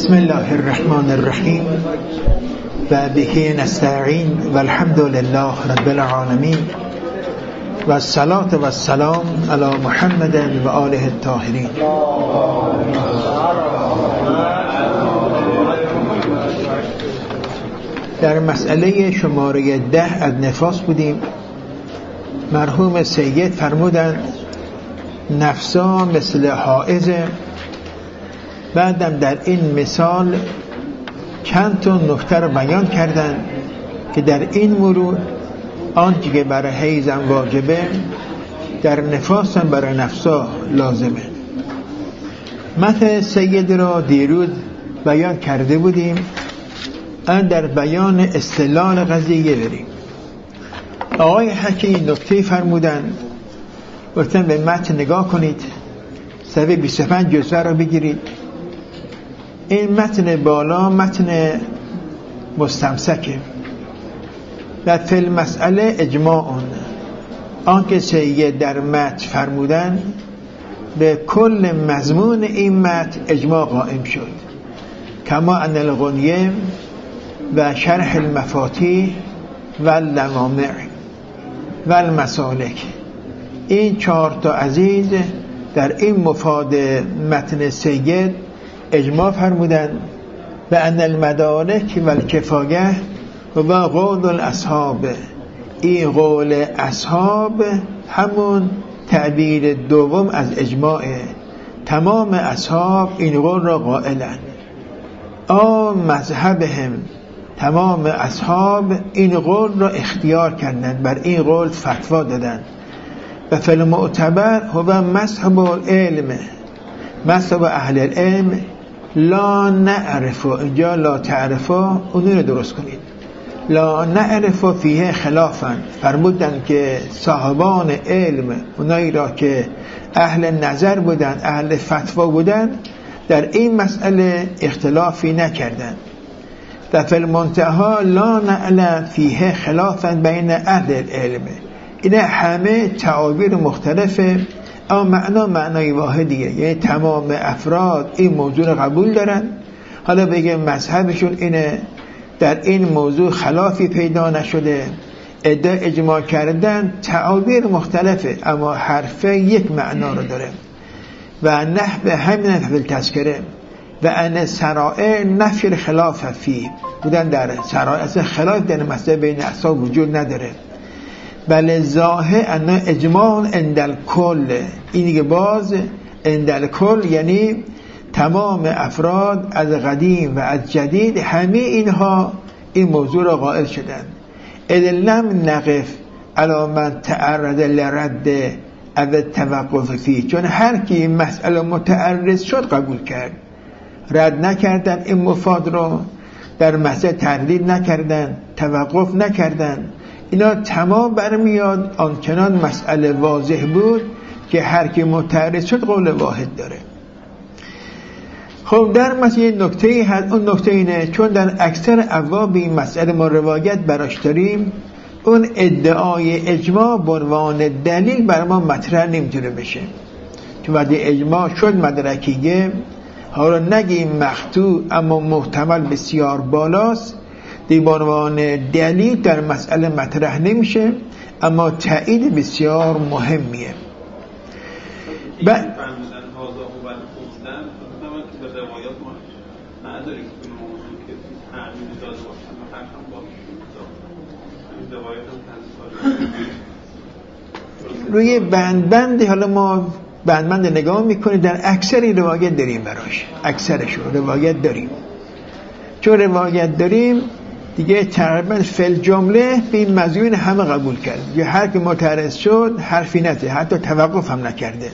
بسم الله الرحمن الرحیم و به نستعین و الحمد لله رب العالمین و الصلاة و السلام علی محمد و آله الطاهرین. در مسئله شماره 10 از نفاس بودیم. مرحوم سید فرمودند نفسا مثل حائزه. بعدم در این مثال چند تا نکته رو بیان کردن که در این مورد آنچه که برای حیضم واجبه در نفاس هم برای نفسا لازمه. متن سید را دیروز بیان کرده بودیم. الان در بیان استدلال قضیه بریم. آقای حکیم نکته فرمودن، گفتن به متن نگاه کنید، صفحه 25 جزوه را بگیرید. این متن بالا متن مستمسکه و فی المسئله اجماع آنکه سید در متن فرمودن به کل مضمون این متن اجماع قائم شد، کما ان الغنیه و شرح المفاتیح و اللوامع و المسالک. این 4 تا عزیز در این مفاد متن سید اجماع فرمودن و ان المدارک و الکفایه و قول الاصحاب. این قول اصحاب همون تعبیر دوم از اجماعه. تمام اصحاب این قول را قائلن. مذهبهم، تمام اصحاب این قول را اختیار کردند، بر این قول فتوا دادند. و فی المعتبر هو مذهب العلم، مذهب اهل العلم. لا نعرف، اینجا لا تعرف اونو رو درست کنید. لا نعرف فیه خلافا. فرمودن که صاحبان علم، اونایی را که اهل نظر بودن، اهل فتوا بودن، در این مسئله اختلافی نکردن. در فی المنتهى لا نعلم فیه خلافا بین اهل العلم. این همه تعابیر مختلفه اما معنای واحدیه، یعنی تمام افراد این موضوع رو قبول دارن. حالا بگه مذهبشون اینه، در این موضوع خلافی پیدا نشده، عده اجماع کردن، تعابیر مختلفه اما حرفه یک معنا رو داره. و نحو همین فی التذکره و ان سرائع نفی خلاف فی بودن. در سرائع اصلا خلاف در مسئله بین اصحاب وجود نداره، بله ظاهر ان اجماع عند الکل. اینی که باز عند الکل یعنی تمام افراد از قدیم و از جدید همه اینها این موضوع را قائل شدند. اذ لم نقف علی من تعرض لرد او التوقف فی، چون هر کی این مسئله متعرض شد قبول کرد، رد نکردن این مفاد رو، در مسئله تردید نکردن، توقف نکردن. اینا تمام برمیاد آنچنان مسئله واضح بود که هر کی متعرض شد قول واحد داره. خب در مسئله نکته هست. اون نکته اینه چون در اکثر ابواب این مسئله ما روایت براش داریم، اون ادعای اجماع به عنوان دلیل بر ما مطرح نمیتونه بشه. چون وقتی اجماع شد مدرکیه، حالا نگیم مقطوع اما محتمل بسیار بالاست، دی به عنوان دلیل در مسئله مطرح نمیشه، اما تایید بسیار مهمیه. روی بند حالا ما بند نگاه میکنیم، در اکثر روایت داریم براش، اکثرش روایت داریم. چون روایت داریم دیگه تقریبا فل جمله به این مضمون همه قبول کرد، یا هر که معترض شد حرفی نزد، حتی توقف هم نکرده.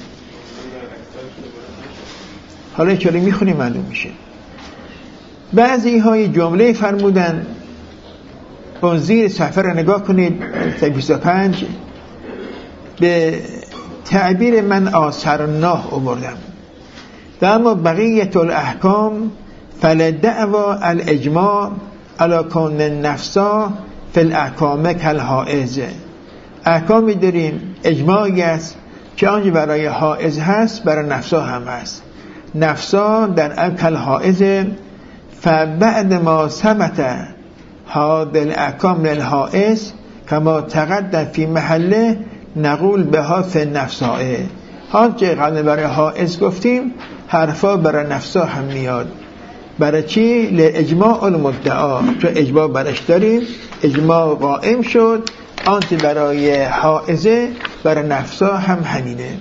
حالا چرا میخونیم معلوم میشه. بعضی های جمله فرمودن، اون زیر صفحه رو نگاه کنید 25 به تعبیر من آثرناه آوردم. و اما بقیت الاحکام فلدعوا الاجماع علی کون نفسا فی الاحکام کالحائض. احکامی داریم اجماعی است که آنچه برای حائض هست برای نفسا هم هست. نفسا در کالحائض فبعد ما ثبت هذا الاحکام للحائز کما تقدم فی محله نقول بها فی النفساء. آنچه قبل برای حائز گفتیم حرفا برای نفسا هم میاد. برای چی؟ لاجماع المدعا، چون اجماع برش داریم، اجماع قائم شد. آنچه برای حائزه برای نفسا هم همینه.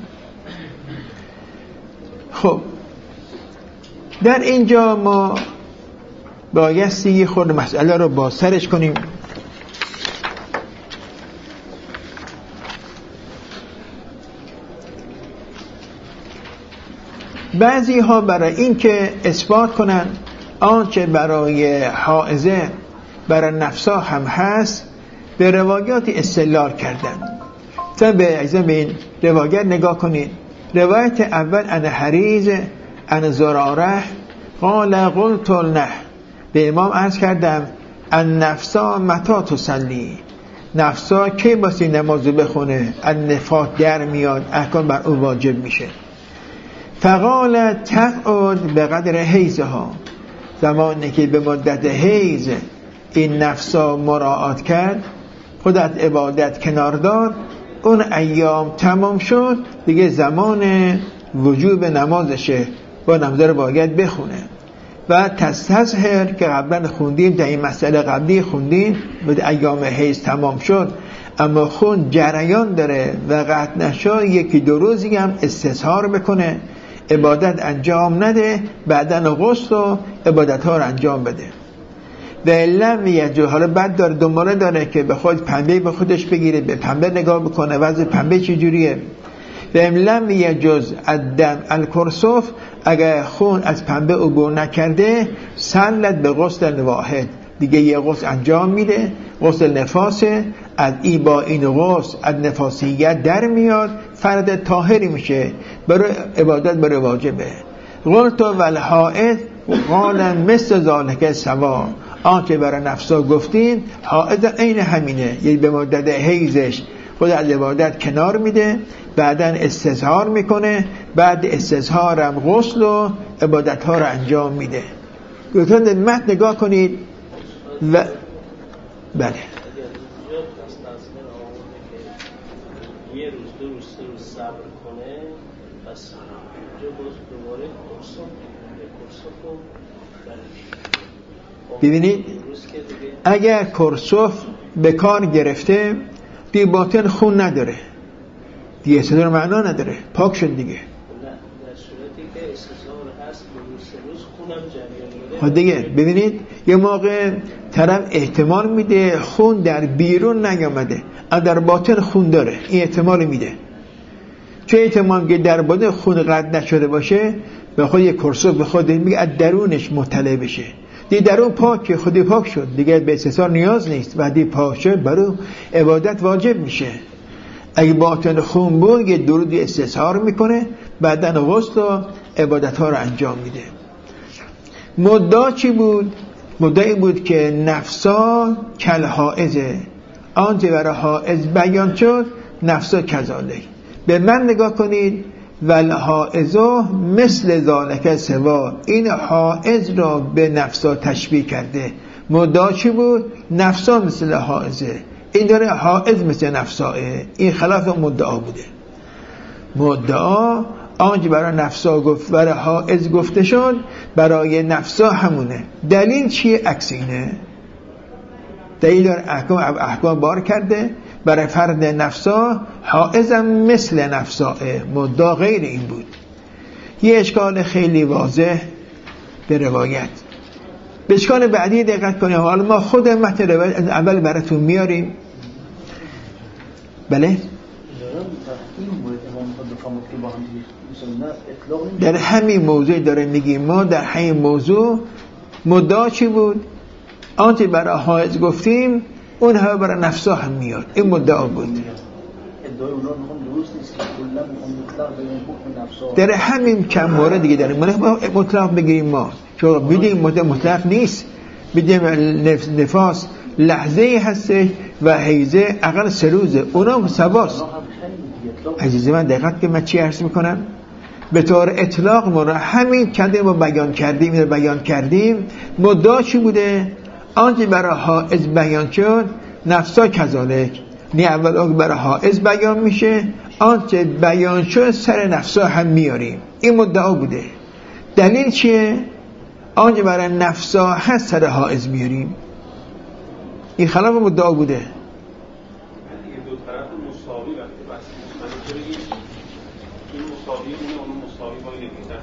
خب در اینجا ما بایستی یه خورده مسئله رو با سرش کنیم. بعضی ها برای این که اثبات کنن آنچه برای حائزه برای نفسا هم هست به روایات استدلال کردن. تا به این روایت نگاه کنید. روایت اول ان حریز ان زراره قال قلت له، به امام عرض کردم ان نفسا متا تصلی، نفسا کی باسی نمازو بخونه، النفات در میاد، احکام بر او واجب میشه. فقال تقعد به قدر حیزها، زمانی که به مدت حیز این نفسا مراعات کرد، خودت عبادت کنار داد، اون ایام تمام شد، دیگه زمان وجوب نمازشه، با نماز رو باید بخونه. و تستظهر که قبلا خوندیم، در این مسئله قبلی خوندیم، به ایام حیض تمام شد اما خون جریان داره و قطع نشه، یکی دو روزی هم استظهار بکنه، عبادت انجام نده، بعدن غسل و عبادت ها رو انجام بده. و علم یجو، حالا بعد داره دنباله داره که به خود پنبه به خودش بگیره، به پنبه نگاه بکنه وضع پنبه چجوریه. و علم یجوز الدم الکرسوف، اگر خون از پنبه عبور نکرده سلت به غسل واحد، دیگه یه غسل انجام میده، غسل نفاسه، از ای با این غسل از نفاسیت در میاد، فرد طاهری میشه، برای عبادت برای واجبه. قلت والحائض قال مثل ذالک سوا، آنچه برای نفسا گفتین حائض عین همینه، یعنی به مدت حیضش خود از عبادت کنار میده، بعدن استظهار میکنه، بعد استظهارم غسل و عبادت ها رو انجام میده. گفتن متن نگاه کنید و بله یه روز دو روز سه روز صبر کنه، پس جو باز دوباره کرسوف. ببینید اگر کرسوف به کار گرفته دی باطن خون نداره، دیگه استظهار معنا نداره، پاک شد دیگه. نه، در صورتی که استظهار هست دو روز سه روز خونم جریان میده. خب دیگه ببینید یه موقع طرف احتمال میده خون در بیرون نیامده، در باطن خون داره، این احتمال میده. چه احتمال که در باطن خون قطع نشده باشه، به خود یک کرسوف به خود میگه از درونش مطلع بشه، دی درون پاک، خودی پاک شد دیگه، به استثار نیاز نیست، بعدی پاک شد برای عبادت واجب میشه. اگه باطن خون بود یه درودی استثار میکنه، بعدن غسل و عبادت ها رو انجام میده. مدعا چی بود؟ مدعی بود که نفسا کل حائزه، آنچه برای حائز بیان شد نفسا کذالک. به من نگاه کنید، والحائزو مثل ذالک سوا، این حائز را به نفسا تشبیه کرده. مدعا چی بود؟ نفسا مثل حائزه، این داره حائز مثل نفساه، این خلاف مدعا بوده. مدعا آنچه برای نفسا گفت برای حائز گفته شد برای نفسا همونه. دلیل چیه؟ عکس اینه. دلیل داره احکام بار کرده برای فرد نفسا، حائزم مثل نفساه، مدعا غیر این بود. یه اشکال خیلی واضح به روایت. به اشکال بعدی دقت کنیم. حالا ما خود متن روایت اول براتون میاریم. بله؟ در همین موضوع داره میگیم. ما در همین موضوع مدعا چی بود؟ آنچه برای حائز گفتیم اون همه برای نفسا هم میاد، این مدعا بود. در همین چند مورد دیگه داریم مطلق بگیریم ما، چون بیدیم مطلق نیست. بیدیم نفاس لحظه هسته و حیزه اقل 3 روزه، اونا سواست. عزیز من دقیقت که من چی عرض میکنم؟ به طور اطلاق ما همین کده ما بیان کردیم مدعا چی بوده؟ آنچه برای حائز بیان شد نفسا کذالک، نه اول برای حائز بیان میشه، آنچه بیان شد سر نفسا هم میاریم. این مدعا بوده. دلیل چیه؟ آنچه برای نفسا هست سر حائز میاریم. این خلاف مدعا بوده. دو طرف مساوی وقتی بحث مساوی این مساوی اون مساوی با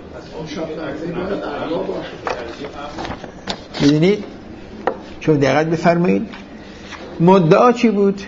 این میدونید چون دقت بفرمایید مدعا چی بود؟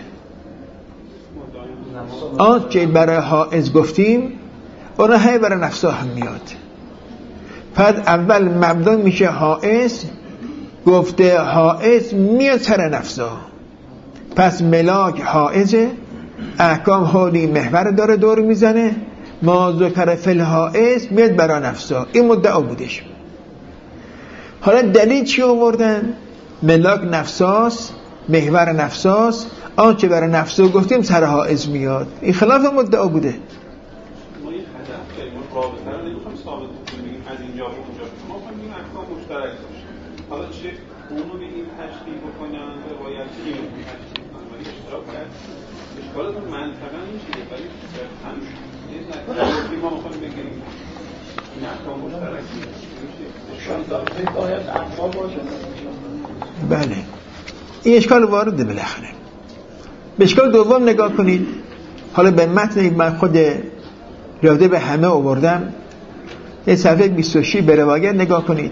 آنچه برای حائز گفتیم اون های برای نفسا هم میاد. پس اول مبدا میشه حائز، گفته حائز میاد سر نفسا. پس ملاک حائزه، احکام حالی محور داره دور میزنه، ما ذکر فی الحائز میاد برای نفسا. این مدعا بودش. حالا دلیل چی آوردن؟ ملاک نفساست، محور نفساست، آنچه برای نفسا گفتیم سر حائز میاد. این خلاف مدعا بوده. ما یه هدف داریم، ما رابطه رو نمیخوایم ثابت کنیم از اینجا به اونجا، ما میخوایم احکام مشترک باشه. حالا چه اونو به این تشکیل بکنن باید اینو تشکیل کنن، ولی اشتراک باید اشکالات منطقا میشه، ولی هم یه نکته ما میخوایم بگیریم این احکام مشترک میشه باید احکام باشه. بله این اشکال وارده. بالاخره به اشکال دوم نگاه کنید. حالا به متن من خود راده به همه آوردم، یه صفحه 26 به روایت نگاه کنید.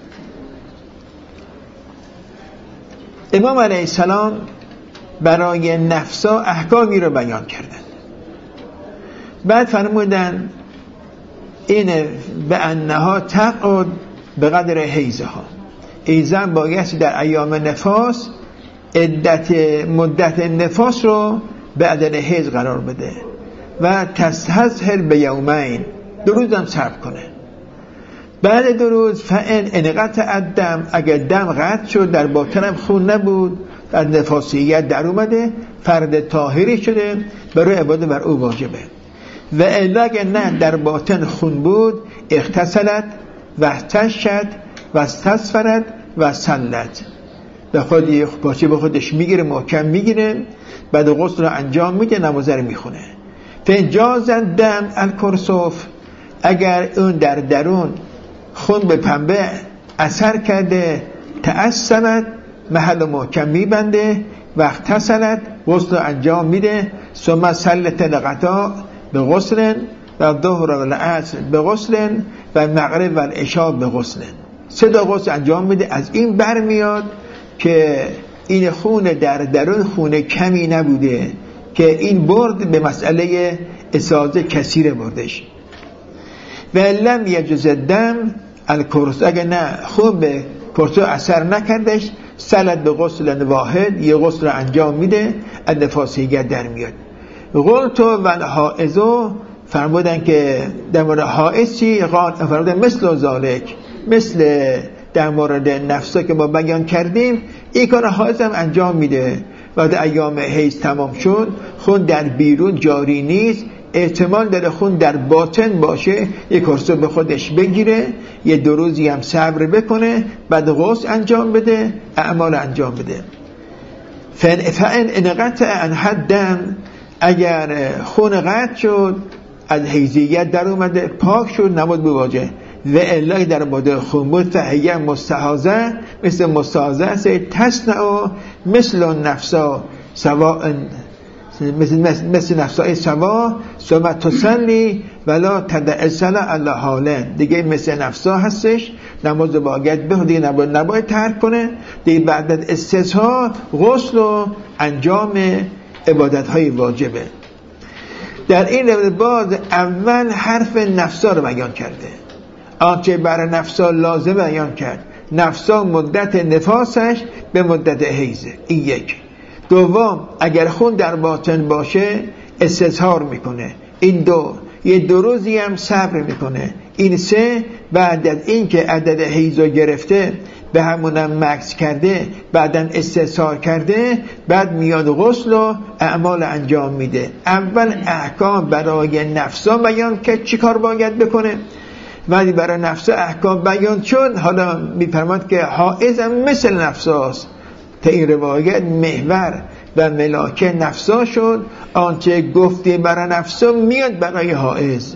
امام علیه السلام برای نفسا احکامی رو بیان کردن. بعد فرمودن این به انها تقعد به قدر حیزها، ایزن بایستی در ایام نفاس مدت نفاس رو به عدد حیز قرار بده و تستحضر به یومین، 2 روز هم صبر کنه. بعد 2 روز فان انقطع الدم، اگر دم قطع شد در باطنم خون نبود از نفاسیت در اومده، فرد طاهری شده، برای عبادت بر او واجبه. و الا اگر نه در باطن خون بود اغتسلت و احتشت و استصفرت و سلت، به خود یه پاچه به خودش میگیره، محکم میگیره، بعد غسل رو انجام میده، نماز رو میخونه. فجاز دم الکرسوف، اگر اون در درون خون به پنبه اثر کرده تأثرت، محل محکم میبنده و اغتسلت، غسل رو انجام میده. ثم سلت لقطا به غسل و ظهر و العصر به غسل و مغرب و العشاء به غسل. 3 غسل انجام میده. از این برمیاد که این خون در درون خون کمی نبوده که این برد به مسئله اسازه کثیر بردش. و لم یجز الدم الکرس، اگر نه خون به کرسو اثر نکردش، سلت به غسل واحد، یه غسل رو انجام میده، از نفاسیت در میاد. قلتو و الحائزو، فرمودن که در مورد حائز چی؟ فرمودن مثل ذالک، مثل در مورد نفسا که ما بیان کردیم، این کار حائز هم انجام میده. بعد ایام حیض تمام شد، خون در بیرون جاری نیست، احتمال داره خون در باطن باشه، یک کرسو به خودش بگیره، یه 2 روزی هم صبر بکنه، بعد غسل انجام بده، اعمال انجام بده. فان انقطع عن حدن، اگر خون قطع شد از حیضیت در اومده، پاک شد، نماز بواجه. و الا در مورد خون بود فهیه مستحاضه، مثل مستحاضه است، تصنع مثل نفسا سواء، مثل نفسای سوا، ثم تصلی ولا تدع الصلاة علی حالن، دیگه مثل نفسا هستش، نماز باید به دیگه نباید ترک کنه، دیگه بعد از استثها غسل و انجام عبادت های واجبه. در این روایت باز اول حرف نفسا رو بیان کرده، آنچه برای نفسا لازم بیان کرد. نفسا مدت نفاسش به مدت حیضه، این یک. دوم اگر خون در باطن باشه استظهار میکنه، این 2. یه 2 روزی هم صبر میکنه، این 3. بعد از این که عدد حیض رو گرفته به همونم مکث کرده، بعداً استحصار کرده، بعد میاد غسل و اعمال انجام میده. اول احکام برای نفسا بیان که چی کار باید بکنه، ولی برای نفسا احکام بیان شد. حالا میفرماد که حائض هم مثل نفساست. تا این روایت محور و ملاکه نفسا شد، آنچه گفته برای نفسا میاد برای حائض.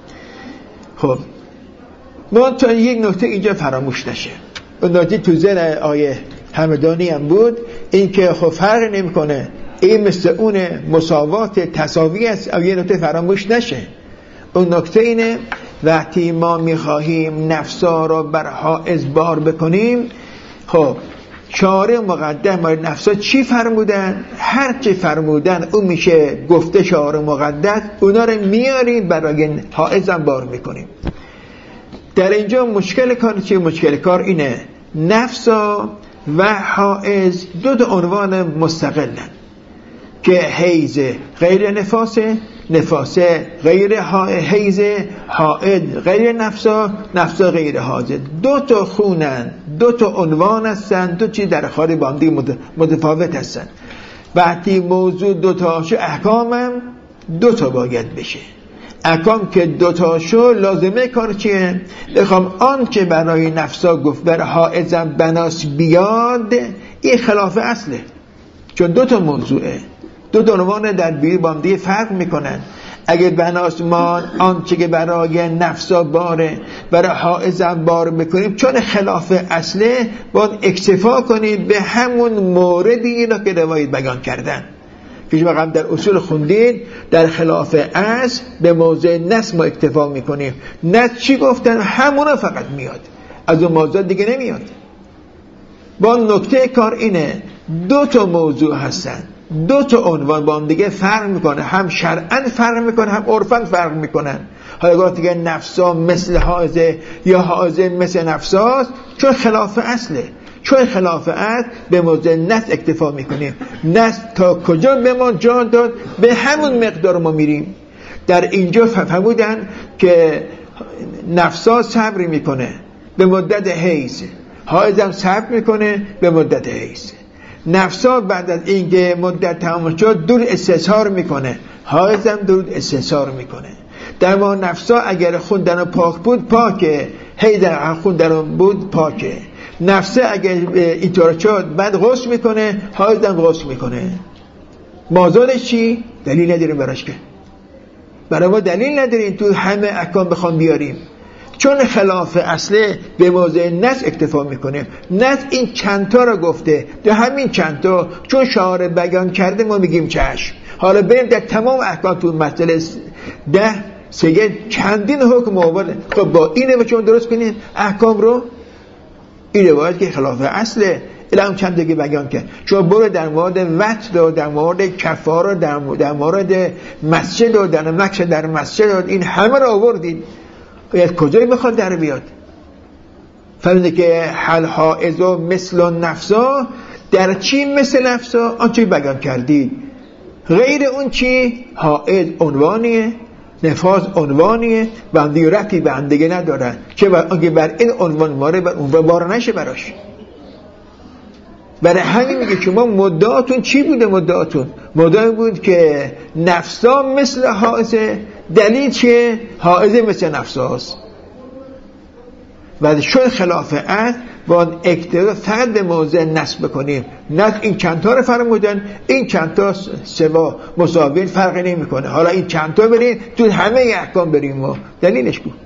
خب ما تا یک نکته اینجا فراموش نشه، اون نکته تو ذهن آیه همدانی هم بود، این که خب فرق نمیکنه، این مثل اون مساوات تساوی است. او یه نکته فراموش نشه، اون نکته اینه وقتی ما میخواهیم نفسا رو بر حائض بار بکنیم، خب شارع مقدم برای نفسا چی فرمودن؟ هر چی فرمودن اون میشه گفته شارع مقدس، اونا رو میاریم برای حائض هم بار میکنیم. در اینجا مشکل کار چیه؟ مشکل کار اینه نفسا و حائض دو عنوان مستقلن که حیض غیر نفاسه، نفاسه غیر حیض، حائض غیر نفسا، نفسا غیر حائض. دو تا خونن، دو تا عنوان هستن، دو چیز در خارج با هم دیگه متفاوت هستن. وقتی موضوع دو تا شو احکامم دو تا باید بشه. احکام که دو تا شو لازمه کار چیه؟ بخوام آن که برای نفسا گفت بر حائضم بناس بیاد، این خلاف اصله، چون دو تا موضوعه، دو عنوان در بیرون با هم دیگه فرق میکنن. اگه بناس ما آنچه که برای نفسا باره برای حائضم بار بکنیم، چون خلاف اصله باید اکتفا کنیم به همون موردی را که روایت بیان کردن. که شما هم در اصول خوندید در خلاف اصل به موضع نص ما اکتفا میکنیم. نص چی گفتن همونا فقط میاد، از اون موضوع دیگه نمیاد. با نکته کار اینه دو تا موضوع هستن، دو تا عنوان با هم دیگه فرق میکنه، هم شرعاً فرق میکنه هم عرفاً فرق میکنن. حالا گفت دیگه نفسا مثل حائضه یا حائضه مثل نفساست، چون خلاف اصله، چون خلاف اصل به موضع نص اکتفا میکنیم. نص تا کجا به ما جا داد به همون مقدار ما میریم. در اینجا فهمودن که نفسا صبر میکنه به مدت حیض، حائض هم صبر میکنه به مدت حیض. نفسا بعد از اینکه مدت تمام شد دور استحصار میکنه، حائض هم دور استحصار میکنه. در ما نفسا اگر خوندن پاک بود پاکه، حیض خوندن بود پاکه. نفسه اگر اینطور شد بعد غسل میکنه، حائض هم غسل میکنه. مازادش چی؟ دلیل نداریم براش، که برای ما دلیل نداریم تو همه احکام بخوام بیاریم، چون خلاف اصله به موضع نص اکتفا میکنه. نص این چندتا رو گفته، در همین چندتا چون شارع بیان کرده ما میگیم چشم. حالا بریم در تمام احکام تو مسئله 10 سگه چندین حکم آورده. خب با این رو چون درست کنید احکام رو، این روایت که خلاف اصله الان چند دیگه بیان کرد. چون برو در مورد وتر و در مورد کفاره، در مورد مسجد و در نقش در مسجد، این همه رو آوردید، باید کجایی بخواد در بیاد؟ فهمیده که حل حائض و مثل نفسا، در چی مثل نفسا؟ آنچه بیان کردید. غیر اون چی؟ حائض عنوانیه، نفاس عنوانیه و هم دیگه ربطی به هم دیگه ندارن، که اگه بر این عنوان ماره بر اون بار نشه براش. برای همین میگه شما مدعاتون چی بوده؟ مدعا بود که نفسا مثل حائضه. دلیل چیه؟ حائضه مثل نفساست. و شد خلاف اصل باید اکتفا فقط به موضع نصب بکنیم. نه این چندتا رو فرمودن، این چندتا سوا مساوی فرقی نمی کنه. حالا این چندتا بریم تو همه احکام بریم ما دلیلش بود.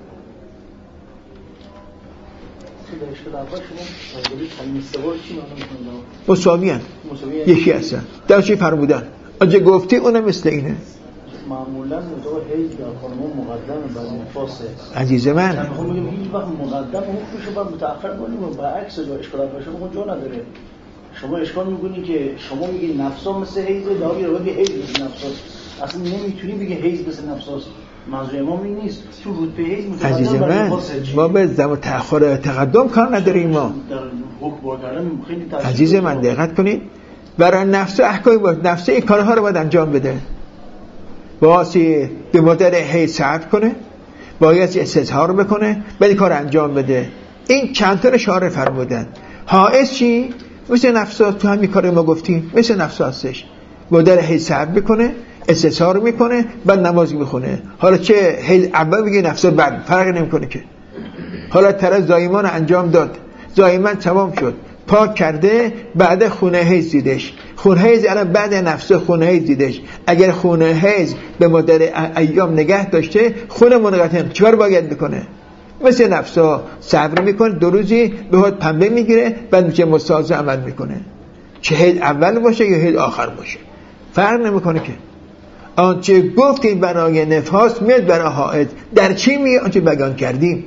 مساوی هست، یکی هستن، در چی فرمودن آنجا گفتی اونم مثل اینه. معمولا موضوع حیض در قانون مقدم بر نفاسه. عزیز من میخوام بگم هیچ وقت مقدم حکمشو باید متأخر کنیم و برعکس جا اشکال باشه بخون جا نداره. شما اشکال میکنید که شما میگید نفسا مثل حیضه، داری رو بگید حیض مثل نفساست. اصلا نمیتونی بگی حیض مثل نفساست. منظور ما این نیست. تو رتبه حیض متقدم بر نفاسه. ما به زمان تأخر تقدم کار نداریم. ما در حکم بردن خیلی تاثیر. عزیز من دقت کنید، برای نفس احکام باید، نفس این کارها رو باید انجام بده. باید به مدت حیض صبر کنه، باید استظهار بکنه، بعد کار انجام بده. این چند تا رو اشاره فرمودن. حائض چی؟ مثل نفسا، تو همین کار ما گفتیم مثل نفسا هستش، مادر حیض صبر میکنه، استثار میکنه، بعد نماز میخونه. حالا چه حیض اول بگه نفسا بعد، فرق نمیکنه که. حالا طرف زایمان انجام داد، زایمان تمام شد، پاک کرده، بعد خونه حیض دیدش. خونه حیض الان بعد نفس خونه حیض دیدش. اگر خونه حیض به مدت ایام نگه داشته، خونه منقطع، چیکار باید بکنه؟ مثل نفسا صبر میکنه، 2 روزی به خود پنبه میگیره، بعد میشه مستحاضه عمل میکنه. چه حیض اول باشه یا حیض آخر باشه، فرق نمیکنه که. آنچه گفتیم برای نفاس میاد برای حائض. در چی میاد؟ آنچه بیان کردیم.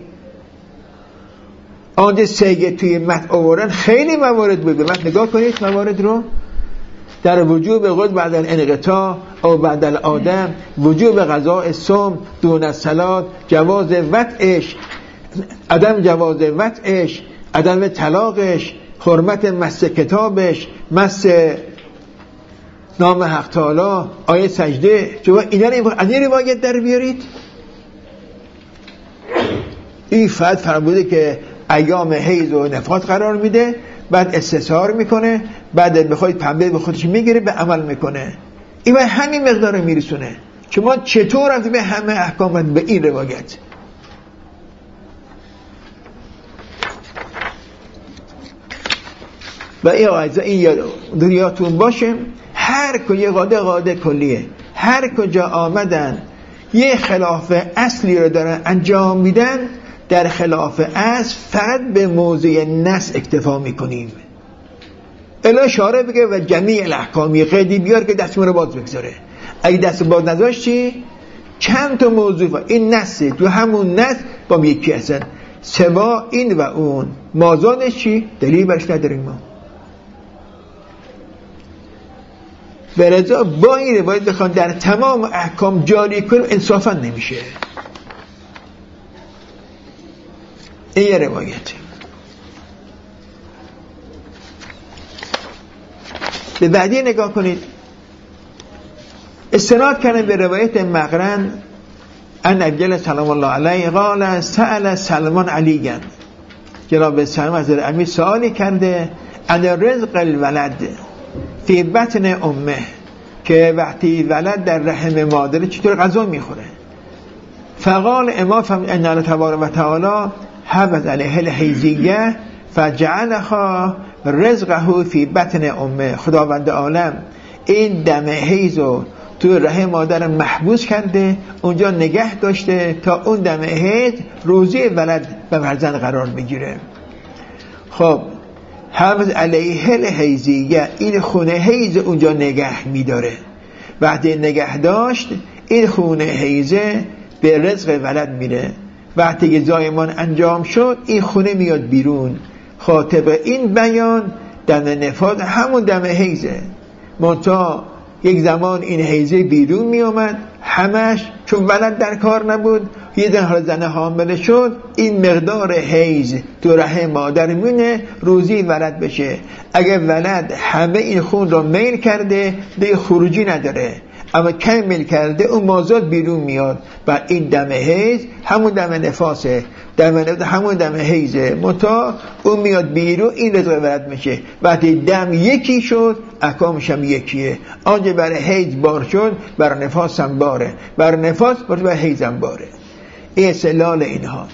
آنچه سگه توی متن آوردن خیلی موارد بود. به متن نگاه کنید موارد رو. در وجوب غسل بعد الانقطاع او بعد الآدم، وجوب قضاء الصوم دون الصلاة، جواز وطئش، عدم جواز وطئش، عدم طلاقش، حرمت مس کتابش، مس نام حق تعالی، آیه سجده. شما اینا رو از این روایت در بیارید. این فقط فرموده که ایام حیض و نفاس قرار میده، بعد استثار میکنه، بعد بخواید پنبه به خودش میگیره، به عمل میکنه. این به همین مقدار میرسونه. شما چطور رفتی به همه احکام به این روایت؟ و این دنیاتون باشه، هر کجا قاعده کلیه، هر کجا آمدن یه خلاف اصلی رو دارن انجام میدن، در خلاف اصل فقط به موضوع نص اکتفا میکنیم. الا شارع بگه و جمیع الاحکامی قیدی بیار که دستمون رو باز بگذاره. اگه دست باز نذاشتی چند تا موضوع این نصه، تو همون نص با یکی هستن، سوا این و اون، مازادش چی؟ دلیل برش نداریم ما. ولذا با این روایت بخوان در تمام احکام جاری کنیم انصافا نمیشه. این یه روایت. به بعدی نگاه کنید. استناد کردن به روایت مقرن ان ابجل سلام الله علیه قال سأل سلمان علیگن، جناب سلمان از امیر سوالی کرده ان رزق الولد فی بطن امه، که وقتی ولد در رحم مادر چطور غذا میخوره. فقال امام فهم ان الله تبارک و تعالی حبت علیه الحیزیه فجعلها رزقه فی بطن امه. خداوند عالم این دم حیزو تو رحم مادر محبوس کرده، اونجا نگه داشته تا اون دم حیز روزی ولد به فرزند قرار بگیره. خب حبت علیه الحیزیه، این خونه حیز اونجا نگه میداره. وقتی نگه داشت این خونه حیزه به رزق ولد میره. وقتی که زایمان انجام شد این خونه میاد بیرون. خاطب این بیان دم نفاس همون دم حیزه، منتها یک زمان این حیزه بیرون می آمد همش، چون ولد در کار نبود. یه زن حامله شد، این مقدار حیز تو رحم مادر میونه روزی ولد بشه. اگه ولد همه این خون رو میل کرده دیگه خروجی نداره، اما کم میل کرده اون مازاد بیرون میاد و این دم حیز همون دم نفاسه، همون دم حیزه، منتها اون میاد بیرون این رزق ولد میشه. وقتی دم یکی شد احکامش هم یکیه. آنجا برای حیز بار شد برای نفاس هم باره، برای نفاس برای حیز هم باره. این استدلال اینها.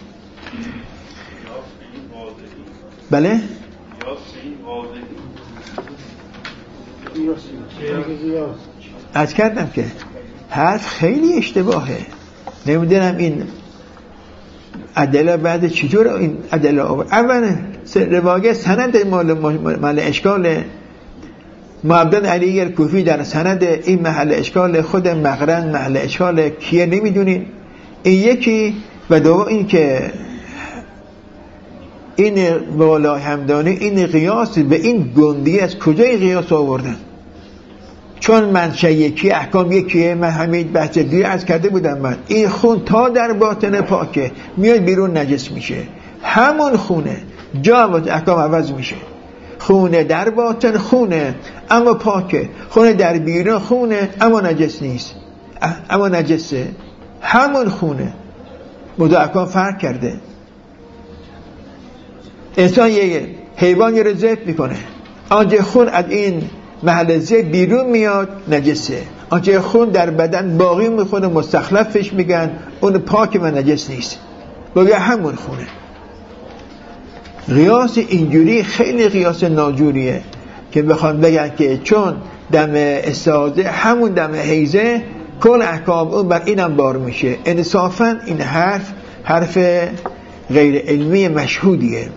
بله؟ از کردم که حرف خیلی اشتباهه. نمیدونم این ادله بعد چجور این ادله اولا روایت سند محل اشکال معبدان علی الکوفی در سند این محل اشکال خود مقرن محل اشکال کیه نمیدونین. این یکی و دوم این که این والا همدانی این قیاس به این گندی از کجای قیاس آوردن؟ چون منشأ یکی احکام یکیه. من همین بحث دیگه از کرده بودم. من این خون تا در باطن پاکه میاد بیرون نجس میشه، همون خونه جا و احکام عوض میشه. خونه در باطن خونه اما پاکه، خونه در بیرون خونه اما نجس نیست، اما نجسه، همون خونه. احکام فرق کرده. انسان یه حیوانی رو ذبح میکنه، آنجا خون از این محل ذبح بیرون میاد نجسه، آنچه خون در بدن باقی میخونه مستخلفش میگن اون پاک و نجس نیست، بگه همون خونه. قیاس اینجوری خیلی قیاس ناجوریه که بخوان بگن که چون دم استحاضه همون دم حیضه کل احکام اون بر اینم بار میشه. انصافا این حرف غیر علمی مشهودیه.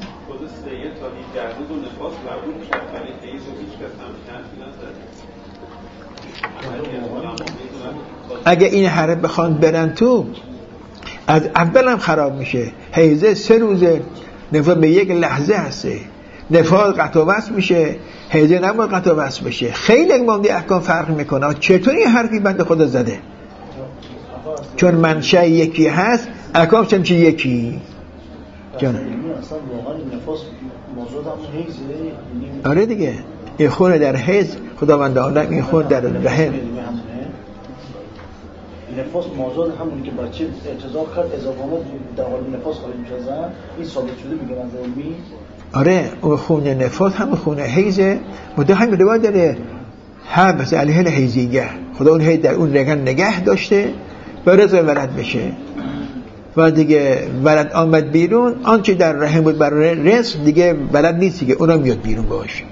اگه این حرف بخوان برن تو از اول هم خراب میشه. حیضه 3 روزه، نفاس به 1 لحظه هسته، نفاس قطع و وصل میشه، حیضه نباید قطع و وصل بشه. خیلی مانده احکام فرق میکنه. چطور این حرفی بنده خدا زده؟ چون منشأ یکی هست احکام چه یکی. جان آره دیگه، این خون در حیض خداوند عالم، این خون در رحم نفاس موضوع همونی که بچه اعتذار کرد اضافه آمد در حال نفاس خارج میشه زن، این ثابت شده میگه از علمی. آره اون خون نفاس هم خون حیضه، مده همین روایت داره حبس علیه الحیضیه، خدا اون حیض در اون نگه داشته و رزق ولد بشه و دیگه ولد آمد بیرون، آنچه در رحم بود برای رزق دیگه ولد نیست دیگه، اونم میاد بیرون باشه.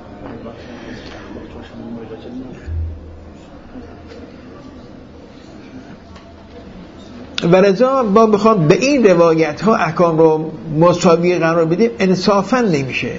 ولذا ما بخوام به این روایت ها احکام رو مساوی قرار بدیم انصافا نمیشه.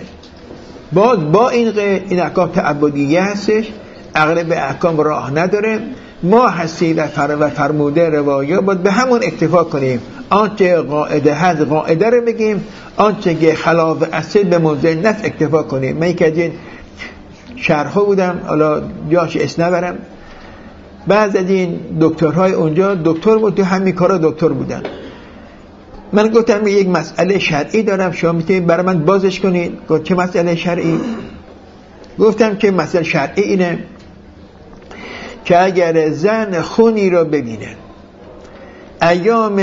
با این احکام تعبدیه هستش، اغلب احکام راه نداره. ما هستیم و فرموده روایات باید به همون اکتفا کنیم. آنچه قاعده هست قاعده رو بگیم، آنچه که خلاف اصل به موضع نفس اکتفا کنیم. من یک از این شرحا بودم، حالا جاش اسم نبرم، بعض از این دکترهای اونجا دکتر بود، تو همین کارا دکتر بودن. من گفتم یک مسئله شرعی دارم، شما میتونید برای من بازش کنید. گفت چه مسئله شرعی؟ گفتم که مسئله شرعی اینه که اگر زن خونی رو ببینه ایام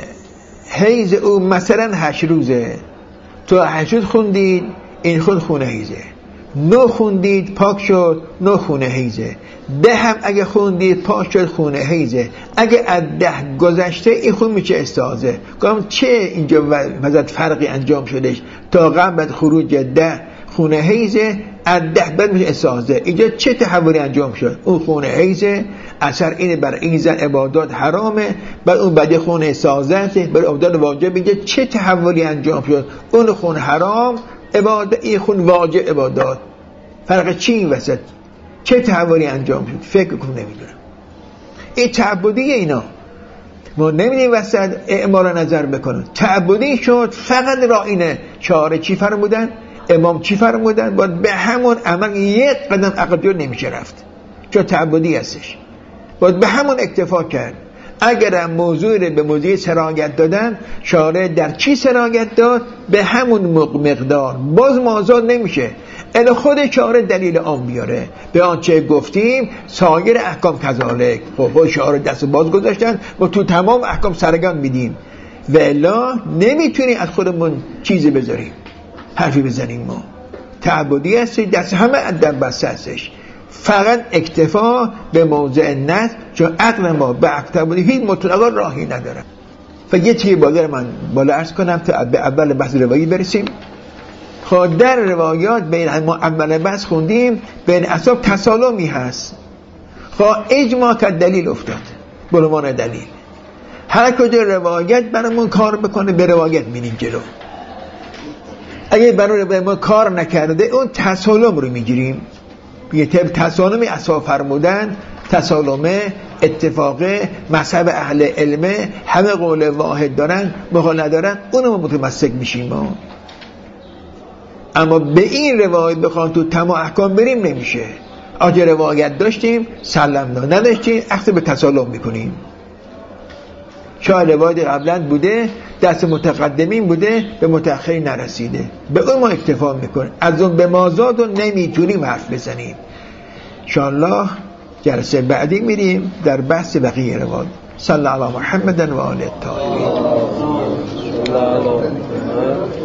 حیض او مثلا 8 روزه، تو 8 روز خوندید این خون حیضه، 9 خوندید پاک شد 9 خون حیضه، 10 هم اگه خوندید پاک شد خون حیضه، اگه از 10 گذشته این خون میشه استحاضه. گفتم چه اینجا مزد فرقی انجام شدش تا قبل از خروج 10 خون حیضه، از 10 بعد میشه استحاضه، اینجا چه تحولی انجام شد؟ اون خون حیضه اثر اینه بر این زن عبادات حرامه، بر اون بعد خون استحاضه بر عبادات واجب. اینجا چه تحولی انجام شد؟ اون خون حرام عبادت، این خون واجب عبادات، فرق چی این وسط؟ چه تحولی انجام شد؟ فکر کن نمیدونم. این تعبدیه، اینا ما نمیدونیم وسط اعمال نظر بکنن. تعبدی شد فقط رائینه شعار چی فرمودن؟ امام چی فرمودن؟ باید به همون عمل 1 قدم عقب جلو نمیشه رفت، چون تعبدی هستش، باید به همون اکتفا کرد. اگر موضوع رو به موضوع سراغت دادن، شارع در چی سراغت داد؟ به همون مقدار، باز مازاد نمیشه. الا خود شارع دلیل عام بیاره به آنچه گفتیم سایر احکام کذالک. خب شارع دست باز گذاشتن و تو تمام احکام سرگان میدیم و الا نمیتونیم از خودمون چیزی بذاریم، حرفی بزنیم. ما تعبدی هستی، دست همه ادب بسته هستش، فقط اکتفا به موضع نص، چون عقل ما به تعبدی هیچ مطلقا راهی نداره. و یه چیزی بالا عرض کنم تا به اول بحث روایی برسیم. خب در روایات بین ما اول بحث خوندیم بین اصحاب تسالمی هست. خب اجماع که دلیل افتاد به عنوان دلیل، هر کجا روایت برامون کار بکنه به روایت میریم جلو. اگه برای ما کار نکرده اون تسالم رو میگیریم. یه طب تسالمی اصحاب فرمودن، تسالمه اتفاقه، مذهب اهل علمه، همه قول واحد دارن، قول ندارن، اونو متمسک میشیم ما. اما به این روایت بخوام تو تمام احکام بریم نمیشه. آجه روایت داشتیم سلمنا، نداشتیم اخذ به تسالم میکنیم. شاید روایت قبلا بوده دست متقدمین بوده به متأخرین نرسیده، به اون ما اکتفا میکنیم، از اون به مازاد رو نمیتونیم حرف بزنیم. انشاءالله جلسه بعدی میریم در بحث بقیه روایت. صلی الله علی محمد و آله الطاهرین.